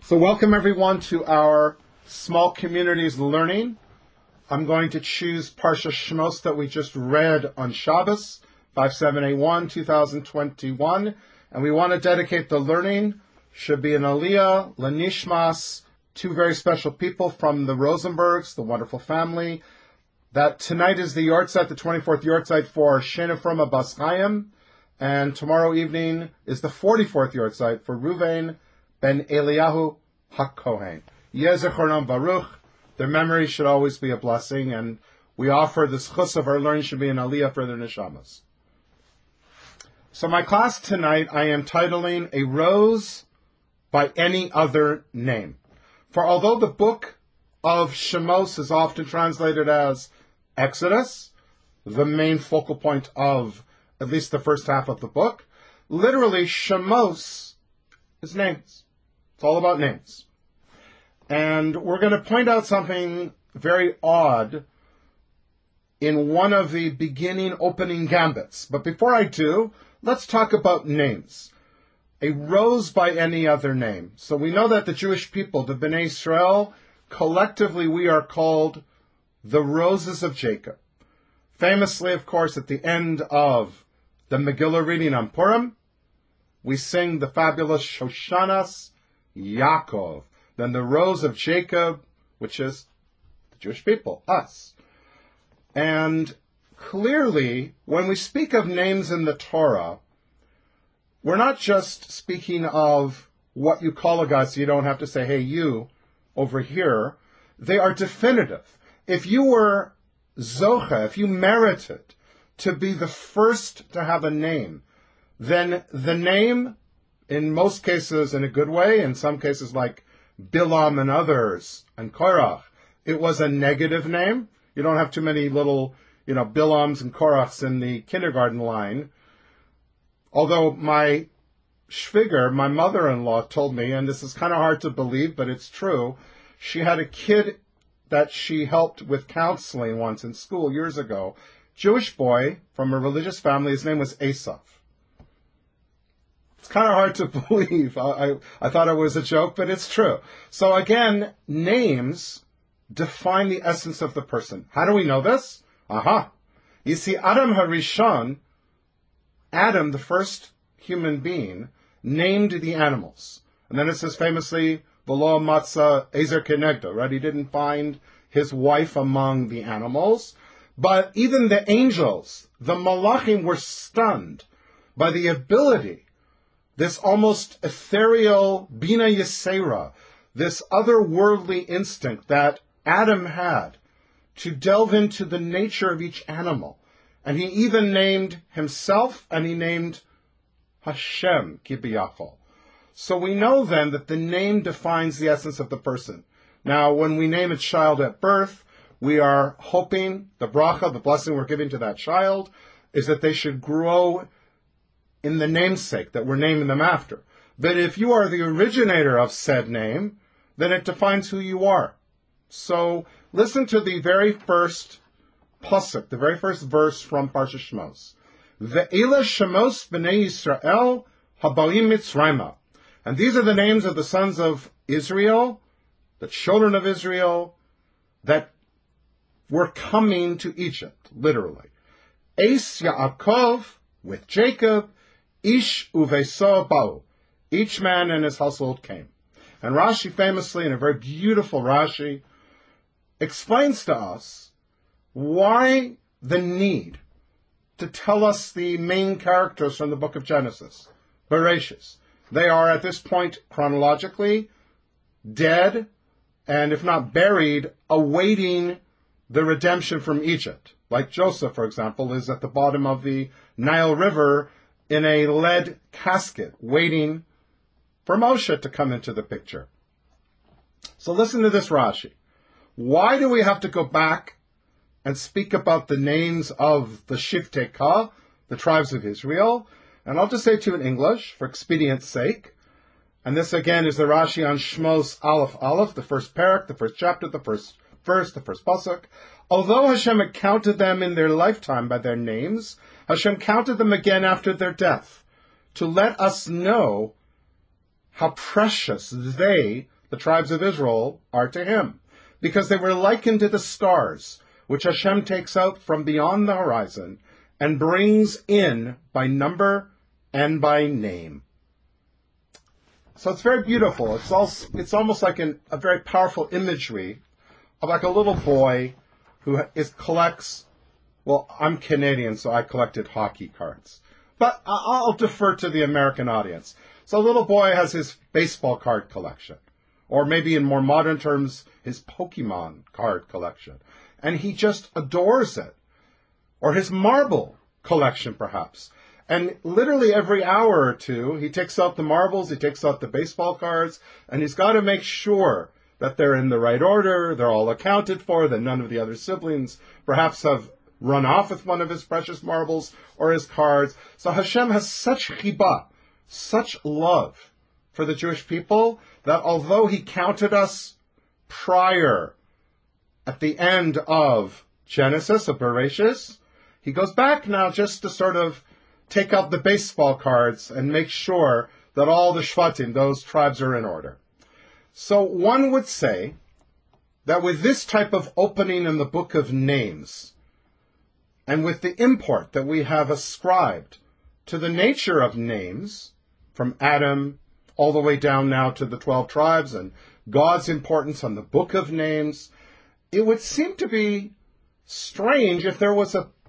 So welcome everyone to our small communities learning. I'm going to choose Parsha Shmos that we just read on Shabbos, 5781, 2021. And we want to dedicate the learning. Should be an Aliyah, Lanishmas, two very special people from the Rosenbergs, the wonderful family. That tonight is the Yortzeit, the 24th Yortzeit for Shena Froma Bas Chaim. And tomorrow evening is the 44th Yortzeit for Ruvain Ben Eliyahu HaKohen. Yeh Zechornam Baruch. Their memory should always be a blessing, and we offer the schus of our learning should be an aliyah for their neshamas. So my class tonight I am titling A Rose by Any Other Name. For although the book of Shemos is often translated as Exodus, the main focal point of at least the first half of the book, literally Shemos is names. It's all about names. And we're going to point out something very odd in one of the beginning opening gambits. But before I do, let's talk about names. A rose by any other name. So we know that the Jewish people, the Bnei Israel, collectively we are called the roses of Jacob. Famously, of course, at the end of the Megillah reading on Purim, we sing the fabulous Shoshanas Yaakov. Then the rose of Jacob, which is the Jewish people, us. And clearly, when we speak of names in the Torah, we're not just speaking of what you call a guy, so you don't have to say, hey, you, over here. They are definitive. If you were Zocha, if you merited to be the first to have a name, then the name, in most cases in a good way, in some cases like Bilam and others, and Korach, it was a negative name. You don't have too many little, Bilams and Korachs in the kindergarten line. Although my shviger, my mother-in-law, told me, and this is kind of hard to believe, but it's true, she had a kid that she helped with counseling once in school years ago, Jewish boy from a religious family. His name was Esav. It's kind of hard to believe. I thought it was a joke, but it's true. So again, names define the essence of the person. How do we know this? You see, Adam Harishon, Adam, the first human being, named the animals. And then it says famously, V'lo matzah ezer kenegdo, right? He didn't find his wife among the animals. But even the angels, the malachim, were stunned by the ability, this almost ethereal Bina Yisera, this otherworldly instinct that Adam had to delve into the nature of each animal. And he even named himself, and he named Hashem Kibiyachol. So we know then that the name defines the essence of the person. Now, when we name a child at birth, we are hoping the bracha, the blessing we're giving to that child, is that they should grow in the namesake that we're naming them after. But if you are the originator of said name, then it defines who you are. So listen to the very first pasuk, the very first verse from Parsha Shmos. Ve'ela Shemos b'nei Yisrael habaim Mitzrayma. And these are the names of the sons of Israel, the children of Israel, that were coming to Egypt, literally. Eis Yaakov, with Jacob, Ish uveso ba'u. Each man and his household came. And Rashi famously, in a very beautiful Rashi, explains to us why the need to tell us the main characters from the book of Genesis, Bereshis. They are at this point chronologically dead, and if not buried, awaiting the redemption from Egypt. Like Joseph, for example, is at the bottom of the Nile River in a lead casket, waiting for Moshe to come into the picture. So listen to this Rashi. Why do we have to go back and speak about the names of the Shiftei Ka, the tribes of Israel? And I'll just say to you in English, for expedience sake. And this again is the Rashi on Shmos Aleph Aleph, the first parak, the first chapter, the first verse, the first pasuk. Although Hashem had counted them in their lifetime by their names, Hashem counted them again after their death, to let us know how precious they, the tribes of Israel are to him, because they were likened to the stars, which Hashem takes out from beyond the horizon and brings in by number and by name. So it's very beautiful. It's almost like a very powerful imagery of like a little boy who collects, well, I'm Canadian, so I collected hockey cards. But I'll defer to the American audience. So a little boy has his baseball card collection, or maybe in more modern terms, his Pokemon card collection. And he just adores it. Or his marble collection, perhaps. And literally every hour or two, he takes out the marbles, he takes out the baseball cards, and he's got to make sure that they're in the right order, they're all accounted for, that none of the other siblings perhaps have run off with one of his precious marbles or his cards. So Hashem has such chibah, such love for the Jewish people, that although he counted us prior, at the end of Genesis, of Bereshis, he goes back now just to sort of take out the baseball cards and make sure that all the Shvatim, those tribes, are in order. So one would say that with this type of opening in the book of names, and with the import that we have ascribed to the nature of names, from Adam all the way down now to the 12 tribes, and God's importance on the book of names, it would seem to be strange if there was a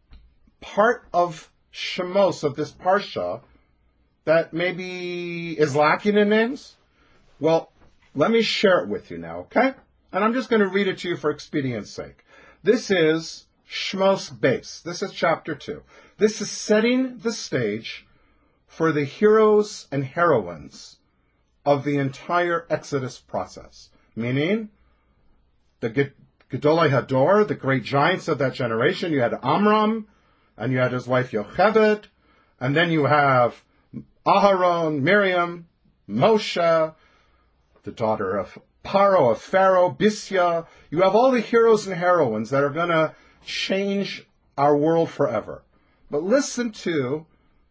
part of Shemos, of this Parsha, that maybe is lacking in names. Well, let me share it with you now, okay? And I'm just going to read it to you for expedience sake. This is Shmos Beis. This is chapter 2. This is setting the stage for the heroes and heroines of the entire Exodus process. Meaning, the Gedolei Hador, the great giants of that generation. You had Amram, and you had his wife Yocheved, and then you have Aharon, Miriam, Moshe, the daughter of Paro, of Pharaoh, Bisya. You have all the heroes and heroines that are going to change our world forever. But listen to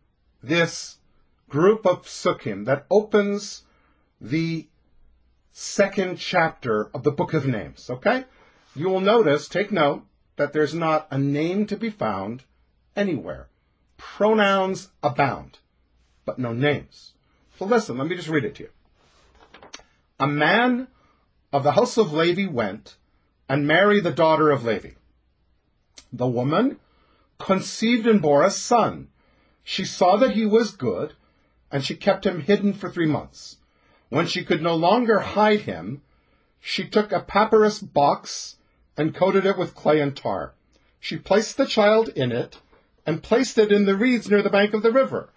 this group of psukim that opens the second chapter of the Book of Names, okay? You will notice, take note, that there's not a name to be found anywhere. Pronouns abound, but no names. So listen, let me just read it to you. A man of the house of Levi went and married the daughter of Levi. The woman conceived and bore a son. She saw that he was good, and she kept him hidden for 3 months. When she could no longer hide him, she took a papyrus box and coated it with clay and tar. She placed the child in it and placed it in the reeds near the bank of the river.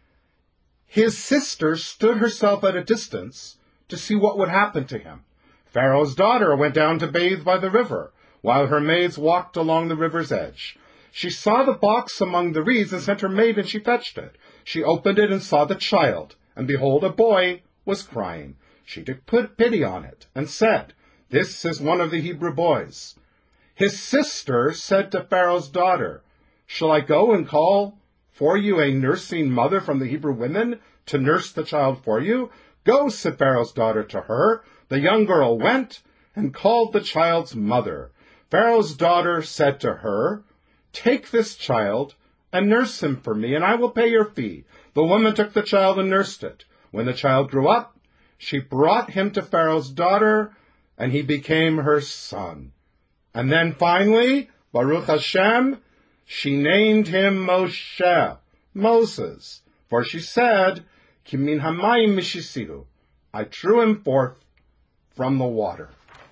His sister stood herself at a distance to see what would happen to him. Pharaoh's daughter went down to bathe by the river, while her maids walked along the river's edge. She saw the box among the reeds and sent her maid, and she fetched it. She opened it and saw the child, and behold, a boy was crying. She took pity on it and said, "This is one of the Hebrew boys." His sister said to Pharaoh's daughter, "Shall I go and call for you a nursing mother from the Hebrew women to nurse the child for you?" "Go," said Pharaoh's daughter to her. The young girl went and called the child's mother. Pharaoh's daughter said to her, "Take this child and nurse him for me, and I will pay your fee." The woman took the child and nursed it. When the child grew up, she brought him to Pharaoh's daughter, and he became her son. And then finally, Baruch Hashem, she named him Moshe, Moses, for she said, "Ki min hamayim mishisihu," I drew him forth from the water.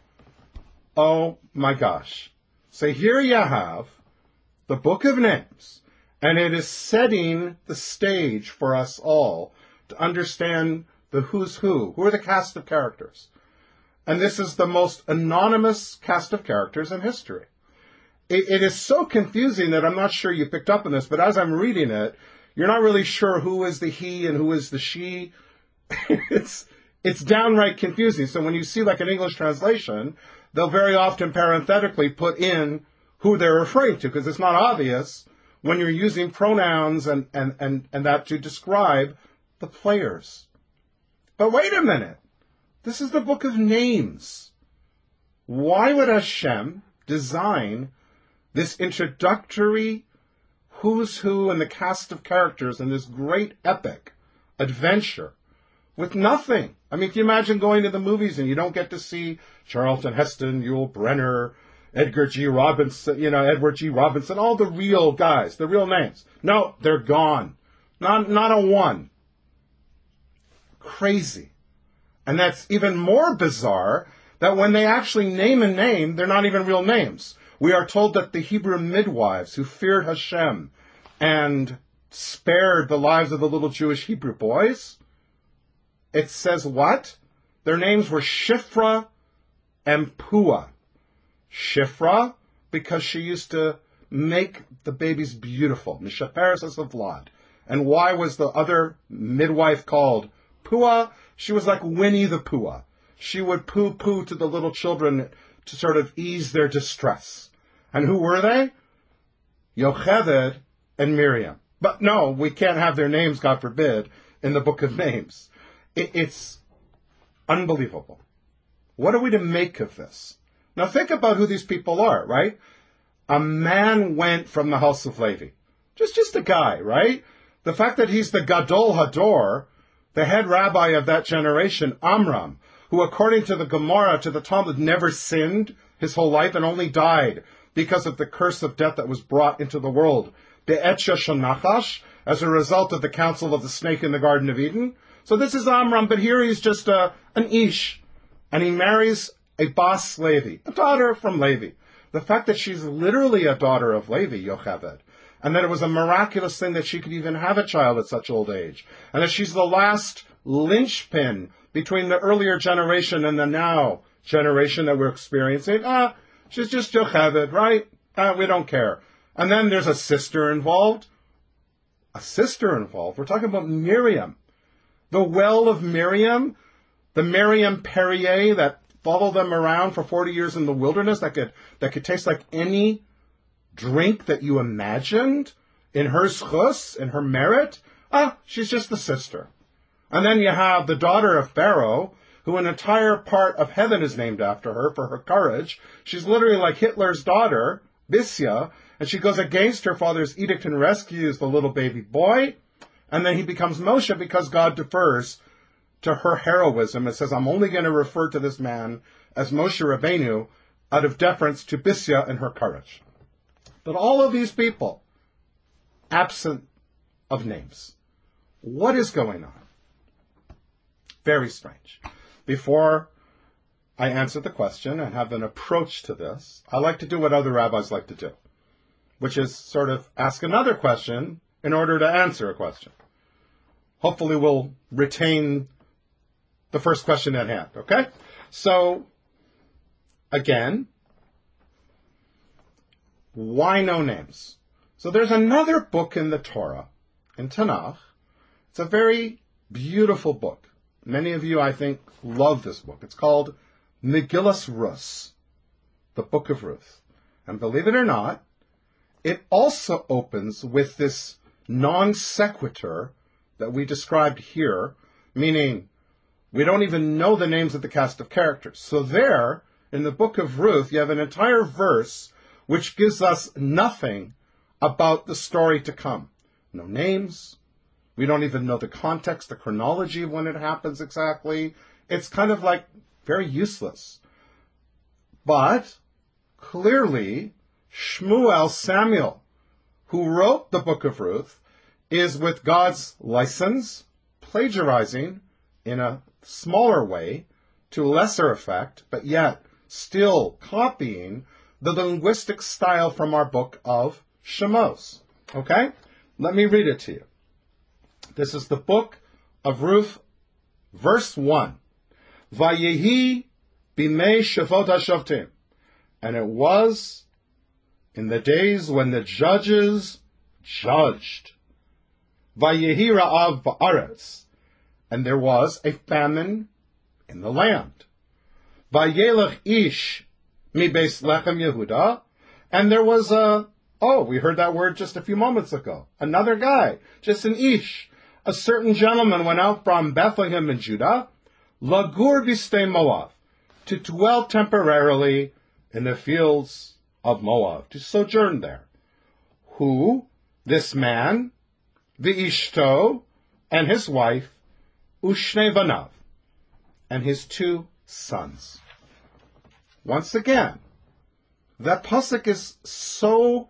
Oh my gosh. So here you have the Book of Names, and it is setting the stage for us all to understand the who's who are the cast of characters. And this is the most anonymous cast of characters in history. It is so confusing that I'm not sure you picked up on this, but as I'm reading it, you're not really sure who is the he and who is the she. It's downright confusing. So when you see like an English translation, they'll very often parenthetically put in who they're referring to, because it's not obvious when you're using pronouns and that to describe the players. But wait a minute. This is the book of names. Why would Hashem design this introductory who's who and the cast of characters in this great epic adventure with nothing? I mean, can you imagine going to the movies and you don't get to see Charlton Heston, Yul Brynner, Edward G. Robinson, all the real guys, the real names. No, they're gone. Not a one. Crazy. And that's even more bizarre that when they actually name a name, they're not even real names. We are told that the Hebrew midwives who feared Hashem and spared the lives of the little Jewish Hebrew boys, it says what? Their names were Shifra and Pua. Shifra, because she used to make the babies beautiful. Mishaperes as of Vlad. And why was the other midwife called Pua? She was like Winnie the Pooh. She would poo-poo to the little children to sort of ease their distress. And who were they? Yocheved and Miriam. But no, we can't have their names, God forbid, in the book of names. It's unbelievable. What are we to make of this? Now think about who these people are, right? A man went from the house of Levi. Just a guy, right? The fact that he's the Gadol Hador, the head rabbi of that generation, Amram, who according to the Gemara, to the Talmud, never sinned his whole life and only died because of the curse of death that was brought into the world, Be'etcha Shanachash, as a result of the counsel of the snake in the Garden of Eden. So this is Amram, but here he's just an Ish, and he marries a Bas Levi, a daughter from Levi. The fact that she's literally a daughter of Levi, Yocheved, and that it was a miraculous thing that she could even have a child at such old age, and that she's the last linchpin between the earlier generation and the now generation that we're experiencing. She's just Yocheved, right? We don't care. And then there's a sister involved. A sister involved. We're talking about Miriam. The well of Miriam, the Miriam Perrier that followed them around for 40 years in the wilderness, that could taste like any drink that you imagined, in her schus, in her merit. She's just the sister. And then you have the daughter of Pharaoh, who an entire part of heaven is named after her for her courage. She's literally like Hitler's daughter, Bisya, and she goes against her father's edict and rescues the little baby boy. And then he becomes Moshe because God defers to her heroism and says, I'm only going to refer to this man as Moshe Rabbeinu out of deference to Bisya and her courage. But all of these people, absent of names. What is going on? Very strange. Before I answer the question and have an approach to this, I like to do what other rabbis like to do, which is sort of ask another question in order to answer a question. Hopefully we'll retain the first question at hand, okay? So, again, why no names? So there's another book in the Torah, in Tanakh. It's a very beautiful book. Many of you, I think, love this book. It's called Megillas Rus, the Book of Ruth. And believe it or not, it also opens with this non sequitur that we described here, meaning we don't even know the names of the cast of characters. So there, in the Book of Ruth, you have an entire verse which gives us nothing about the story to come. No names. We don't even know the context, the chronology of when it happens exactly. It's kind of like very useless. But clearly, Shmuel Samuel, who wrote the Book of Ruth, is with God's license, plagiarizing in a smaller way, to lesser effect, but yet still copying the linguistic style from our book of Shemos. Okay? Let me read it to you. This is the book of Ruth, verse 1. Vayehi bimei shavot hashavtim. And it was in the days when the judges judged. Vayehi ra'av ba'aretz. And there was a famine in the land. Vayelech ish mi beis lechem Yehuda. And there was we heard that word just a few moments ago. Another guy, just an ish. A certain gentleman went out from Bethlehem in Judah, Lagur b'stei Moav, to dwell temporarily in the fields of Moab, to sojourn there. Who? This man, the Ishto, and his wife, Ushnei Banav, and his 2 sons. Once again, that pasuk is so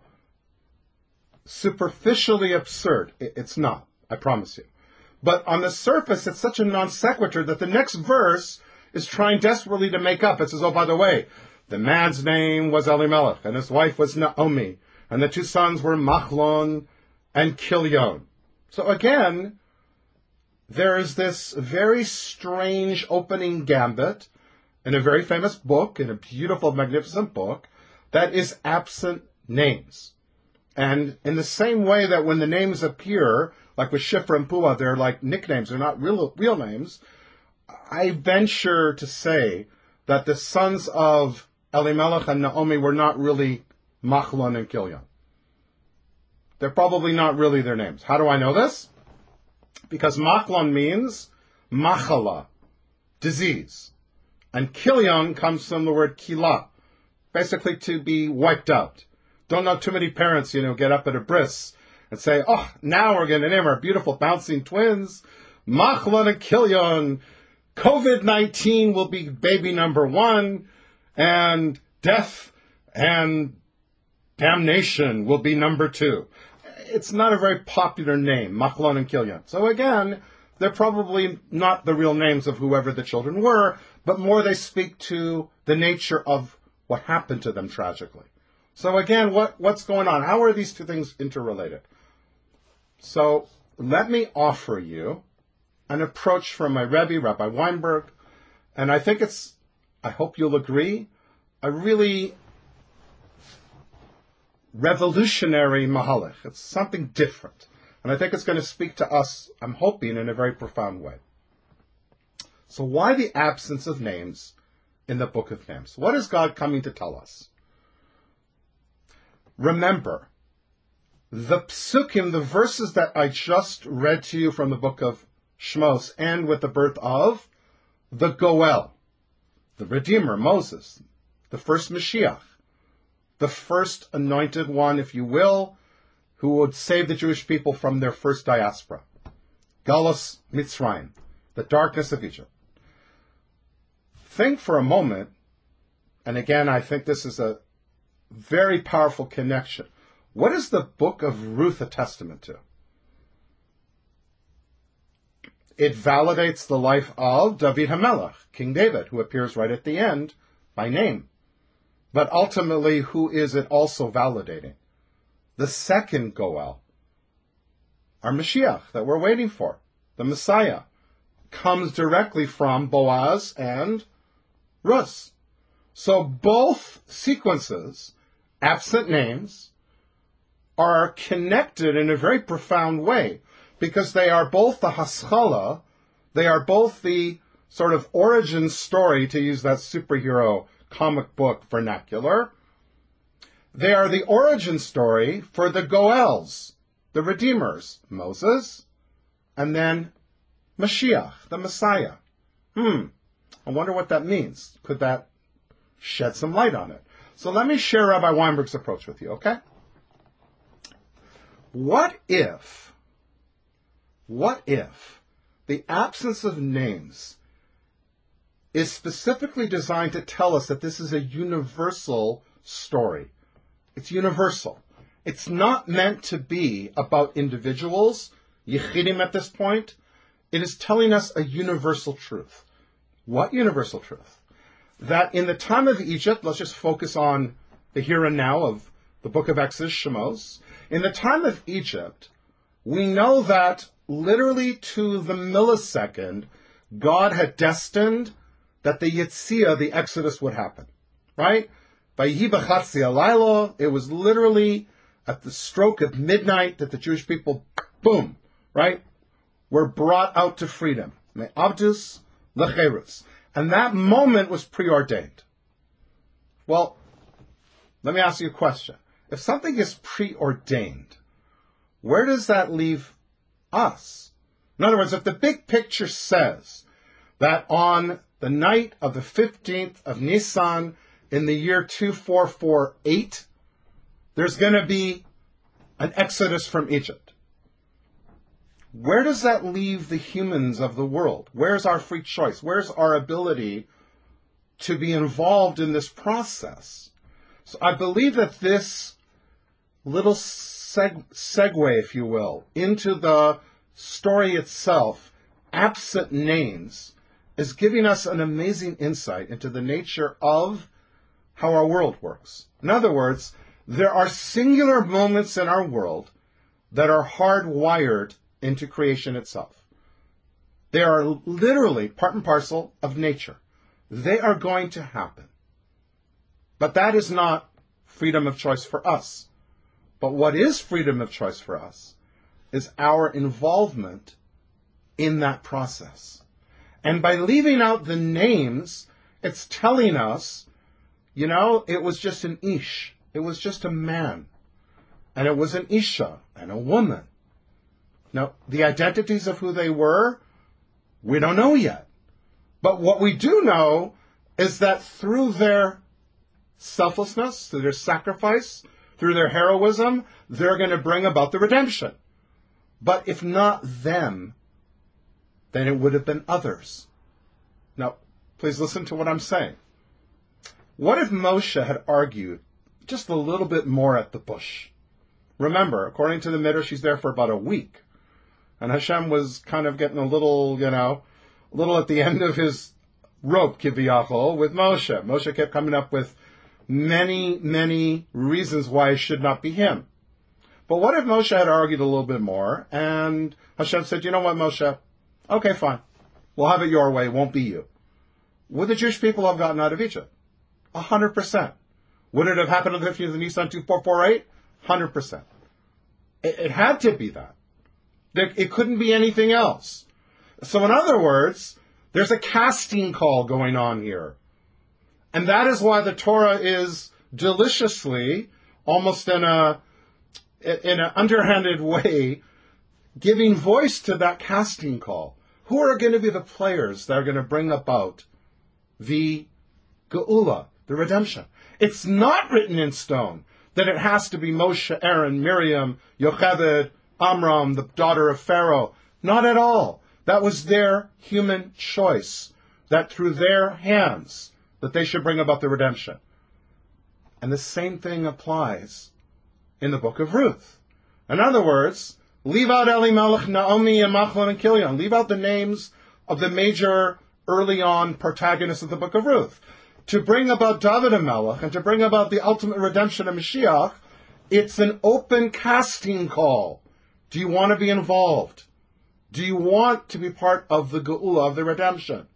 superficially absurd. It's not, I promise you. But on the surface, it's such a non sequitur that the next verse is trying desperately to make up. It says, oh, by the way, the man's name was Elimelech, and his wife was Naomi, and the 2 sons were Machlon and Kilion. So again, there is this very strange opening gambit in a very famous book, in a beautiful, magnificent book, that is absent names. And in the same way that when the names appear, like with Shifra and Pua, they're like nicknames, they're not real names, I venture to say that the sons of Elimelech and Naomi were not really Machlon and Kilion. They're probably not really their names. How do I know this? Because Machlon means machala, disease. And Kilion comes from the word kila, basically to be wiped out. Don't know too many parents, get up at a bris and say, oh, now we're going to name our beautiful bouncing twins Machlon and Kilion. COVID-19 will be baby number 1, and death and damnation will be number 2. It's not a very popular name, Machlon and Kilion. So again, they're probably not the real names of whoever the children were, but more they speak to the nature of what happened to them tragically. So again, what's going on? How are these 2 things interrelated? So let me offer you an approach from my Rebbe, Rabbi Weinberg, and I think I hope you'll agree, a really revolutionary mahalach. It's something different. And I think it's going to speak to us, I'm hoping, in a very profound way. So why the absence of names in the book of names? What is God coming to tell us? Remember, the psukim, the verses that I just read to you from the book of Shmos, end with the birth of the Goel, the Redeemer, Moses, the first Mashiach, the first anointed one, if you will, who would save the Jewish people from their first diaspora. Galus Mitzrayim, the darkness of Egypt. Think for a moment, and again, I think this is a very powerful connection. What is the book of Ruth a testament to? It validates the life of David HaMelech, King David, who appears right at the end by name. But ultimately, who is it also validating? The second Goel, our Mashiach that we're waiting for, the Messiah, comes directly from Boaz and Ruth. So both sequences, absent names, are connected in a very profound way because they are both the haskalah, they are both the sort of origin story, to use that superhero comic book vernacular. They are the origin story for the Goels, the Redeemers, Moses, and then Mashiach, the Messiah. I wonder what that means. Could that shed some light on it? So let me share Rabbi Weinberg's approach with you, okay? What if the absence of names is specifically designed to tell us that this is a universal story? It's universal. It's not meant to be about individuals, yichidim at this point. It is telling us a universal truth. What universal truth? That in the time of Egypt, let's just focus on the here and now of the book of Exodus, Shemos. In the time of Egypt, we know that literally to the millisecond, God had destined that the Yetziah, the Exodus, would happen. Right? Vayihi b'chatzi halayla, it was literally at the stroke of midnight that the Jewish people, boom, right, were brought out to freedom. Me'avdus lecherus. And that moment was preordained. Well, let me ask you a question. If something is preordained, where does that leave us? In other words, if the big picture says that on the night of the 15th of Nisan in the year 2448, there's going to be an exodus from Egypt. Where does that leave the humans of the world? Where's our free choice? Where's our ability to be involved in this process? So I believe that this little segue, if you will, into the story itself, absent names, is giving us an amazing insight into the nature of how our world works. In other words, there are singular moments in our world that are hardwired into creation itself. They are literally part and parcel of nature. They are going to happen. But that is not freedom of choice for us. But what is freedom of choice for us is our involvement in that process. And by leaving out the names, it's telling us, it was just an ish. It was just a man. And it was an isha and a woman. Now, the identities of who they were, we don't know yet. But what we do know is that through their selflessness, through their sacrifice, through their heroism, they're going to bring about the redemption. But if not them, then it would have been others. Now, please listen to what I'm saying. What if Moshe had argued just a little bit more at the bush? Remember, according to the Midrash, she's there for about a week. And Hashem was kind of getting a little at the end of his rope, kiviyachol, with Moshe. Moshe kept coming up with many, many reasons why it should not be him. But what if Moshe had argued a little bit more, and Hashem said, you know what, Moshe? Okay, fine. We'll have it your way. It won't be you. Would the Jewish people have gotten out of Egypt? 100%. Would it have happened on the 15th of Nisan 2448? 100%. It had to be that. It couldn't be anything else. So in other words, there's a casting call going on here. And that is why the Torah is deliciously, almost in an underhanded way, giving voice to that casting call. Who are going to be the players that are going to bring about the Geula, the redemption? It's not written in stone that it has to be Moshe, Aaron, Miriam, Yocheved, Amram, the daughter of Pharaoh. Not at all. That was their human choice, that through their hands, that they should bring about the redemption. And the same thing applies in the book of Ruth. In other words, leave out Elimelech, Naomi, and Machlon, and Kilion. Leave out the names of the major early on protagonists of the book of Ruth. To bring about David and Melech, and to bring about the ultimate redemption of Mashiach, it's an open casting call. Do you want to be involved? Do you want to be part of the Geula, of the redemption?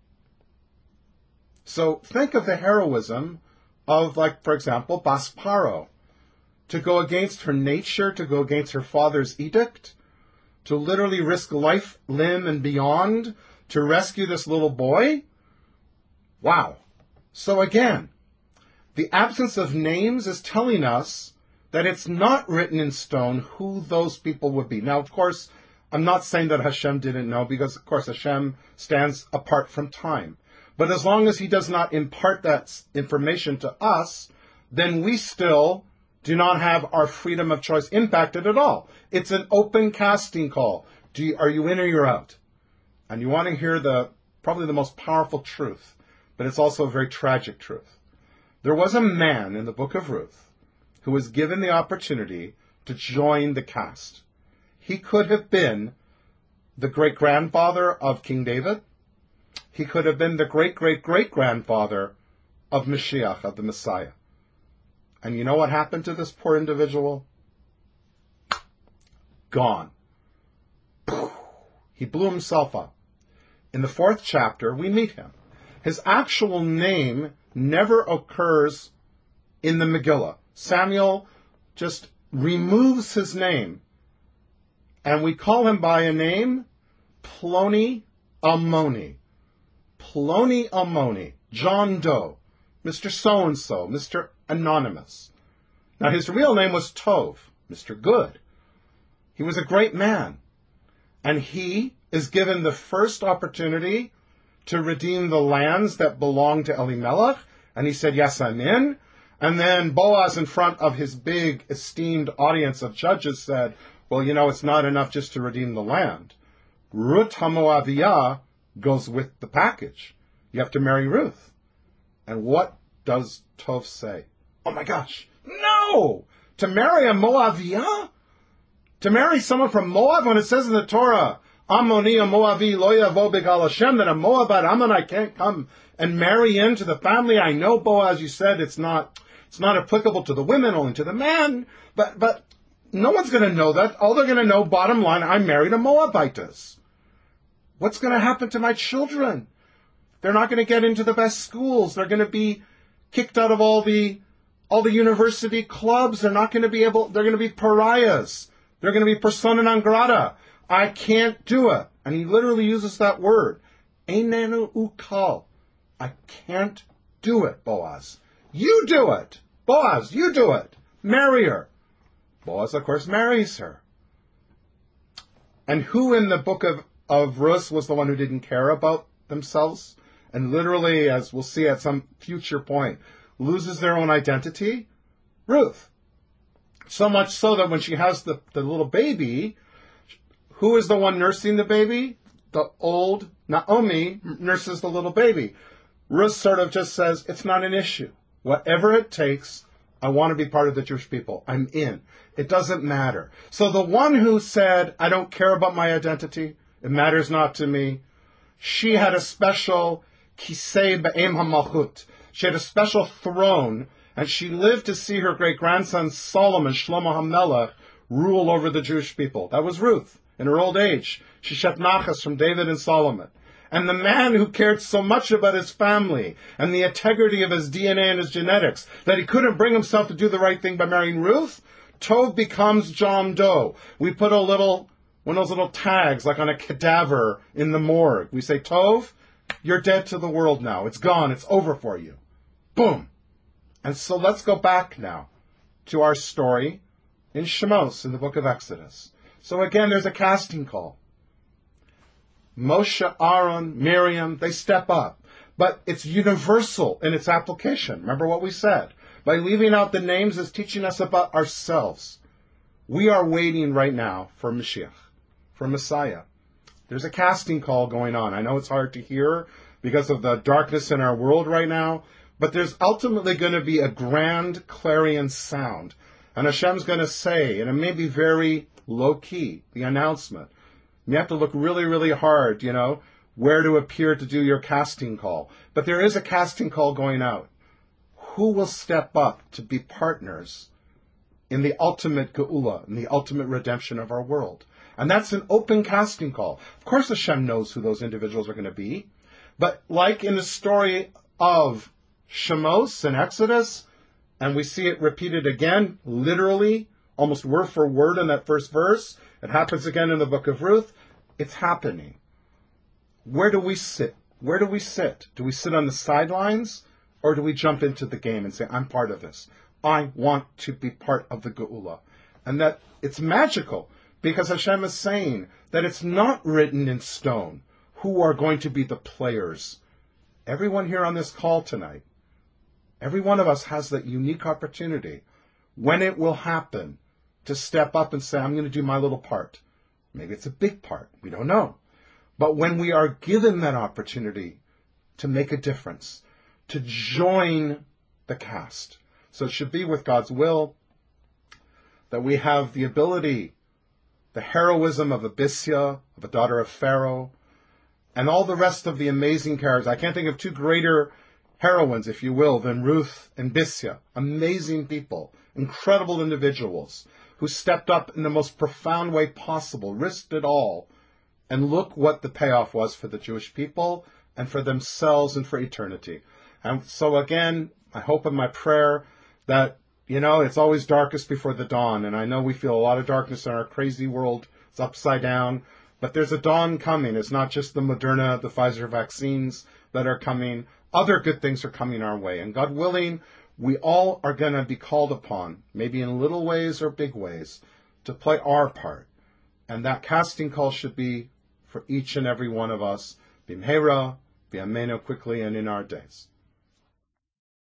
So think of the heroism of, for example, Bas Paro. To go against her nature, to go against her father's edict, to literally risk life, limb, and beyond, to rescue this little boy? Wow. So again, the absence of names is telling us that it's not written in stone who those people would be. Now, of course, I'm not saying that Hashem didn't know, because, of course, Hashem stands apart from time. But as long as he does not impart that information to us, then we still do not have our freedom of choice impacted at all. It's an open casting call. Are you in or you're out? And you want to hear probably the most powerful truth, but it's also a very tragic truth. There was a man in the book of Ruth who was given the opportunity to join the cast. He could have been the great-grandfather of King David. He could have been the great-great-great-grandfather of Mashiach, of the Messiah. And you know what happened to this poor individual? Gone. He blew himself up. In the 4th chapter, we meet him. His actual name never occurs in the Megillah. Samuel just removes his name, and we call him by a name, Ploni Almoni. Ploni Almoni, John Doe, Mr. So-and-so, Mr. Anonymous. Now, his real name was Tov, Mr. Good. He was a great man, and he is given the first opportunity to redeem the lands that belonged to Elimelech? And he said, yes, I'm in. And then Boaz, in front of his big, esteemed audience of judges, said, well, it's not enough just to redeem the land. Ruth HaMoaviyah goes with the package. You have to marry Ruth. And what does Tov say? Oh my gosh, no! To marry a Moaviyah? To marry someone from Moab, when it says in the Torah, Ammoni, a Moavi, lo yavo begal Hashem, that a Moabite Ammonite can't come and marry into the family. I know, Boaz, you said it's not applicable to the women, only to the men, but no one's going to know that. All they're going to know, bottom line, I married a Moabitess. What's going to happen to my children? They're not going to get into the best schools. They're going to be kicked out of all the university clubs. They're going to be pariahs. They're going to be persona non grata. I can't do it. And he literally uses that word. Einenu ukal. I can't do it, Boaz. You do it. Boaz, you do it. Marry her. Boaz, of course, marries her. And who in the book of Ruth was the one who didn't care about themselves? And literally, as we'll see at some future point, loses their own identity? Ruth. So much so that when she has the little baby, who is the one nursing the baby? The old Naomi nurses the little baby. Ruth sort of just says, it's not an issue. Whatever it takes, I want to be part of the Jewish people. I'm in. It doesn't matter. So the one who said, I don't care about my identity, it matters not to me, she had a special kisei be'em hamalchut. She had a special throne, and she lived to see her great-grandson Solomon, Shlomo HaMelech, rule over the Jewish people. That was Ruth. In her old age, she shep nachas from David and Solomon. And the man who cared so much about his family and the integrity of his DNA and his genetics that he couldn't bring himself to do the right thing by marrying Ruth, Tov becomes John Doe. We put one of those little tags like on a cadaver in the morgue. We say, Tov, you're dead to the world now. It's gone. It's over for you. Boom. And so let's go back now to our story in Shemos, in the book of Exodus. So again, there's a casting call. Moshe, Aaron, Miriam, they step up. But it's universal in its application. Remember what we said. By leaving out the names, it's teaching us about ourselves. We are waiting right now for Mashiach, for Messiah. There's a casting call going on. I know it's hard to hear because of the darkness in our world right now, but there's ultimately going to be a grand clarion sound. And Hashem's going to say, and it may be very low-key, the announcement. You have to look really, really hard, where to appear to do your casting call. But there is a casting call going out. Who will step up to be partners in the ultimate geula, in the ultimate redemption of our world? And that's an open casting call. Of course Hashem knows who those individuals are going to be. But like in the story of Shemos and Exodus, and we see it repeated again, literally, almost word for word in that first verse. It happens again in the book of Ruth. It's happening. Where do we sit? Where do we sit? Do we sit on the sidelines? Or do we jump into the game and say, I'm part of this. I want to be part of the Geula. And that it's magical because Hashem is saying that it's not written in stone who are going to be the players. Everyone here on this call tonight, every one of us has that unique opportunity when it will happen to step up and say, I'm going to do my little part. Maybe it's a big part. We don't know. But when we are given that opportunity to make a difference, to join the cast. So it should be with God's will that we have the ability, the heroism of Abisya, of a daughter of Pharaoh, and all the rest of the amazing characters. I can't think of two greater heroines, if you will, than Ruth and Bisya. Amazing people, incredible individuals who stepped up in the most profound way possible, risked it all, and look what the payoff was for the Jewish people and for themselves and for eternity. And so again, I hope in my prayer that, it's always darkest before the dawn. And I know we feel a lot of darkness in our crazy world. It's upside down. But there's a dawn coming. It's not just the Moderna, the Pfizer vaccines that are coming. Other good things are coming our way. And God willing, we all are going to be called upon, maybe in little ways or big ways, to play our part. And that casting call should be for each and every one of us. Bimhera, B'yameinu, quickly and in our days.